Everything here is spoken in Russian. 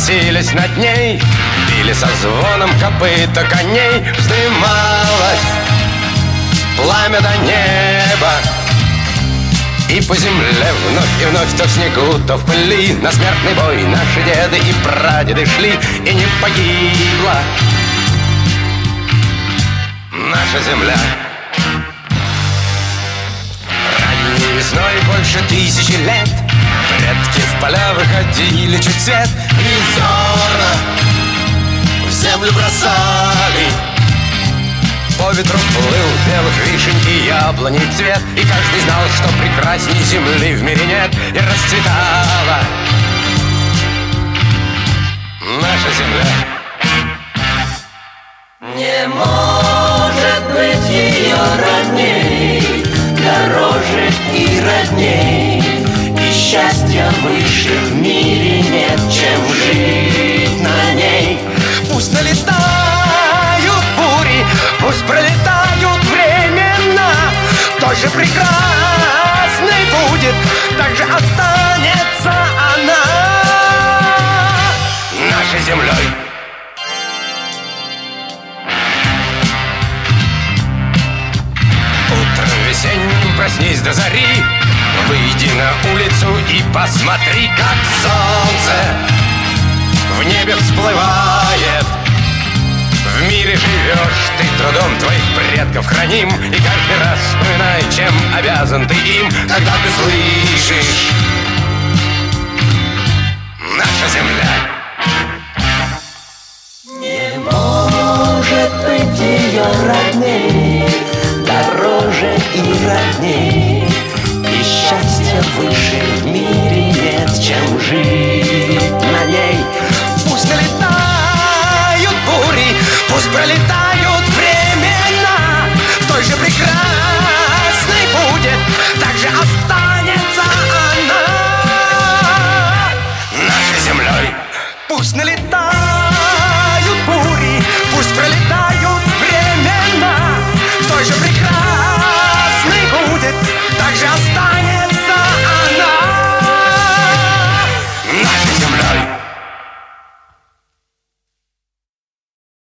носились над ней, били со звоном копыта коней. Вздымалось пламя до неба, и по земле вновь и вновь, то в снегу, то в пыли, на смертный бой наши деды и прадеды шли, и не погибла наша земля. Ранней весной больше 1000 лет предки в поля выходили чуть свет, и зерна в землю бросали. По ветру плыл белых вишень и яблони цвет, и каждый знал, что прекрасней земли в мире нет. И расцветала наша земля. Не может быть ее родней, дороже и родней, и счастья выше в мире нет, чем жить на ней. Пусть налетают бури, пусть пролетают времена, той же прекрасной будет, так же останется она нашей землей. Утром весенним проснись до зари, выйди на улицу и посмотри, как солнце в небе всплывает. В мире живешь ты трудом твоих предков храним, и каждый раз вспоминай, чем обязан ты им, когда ты слышишь наша земля. Не может быть ее родней, дороже и родней, и счастья выше в мире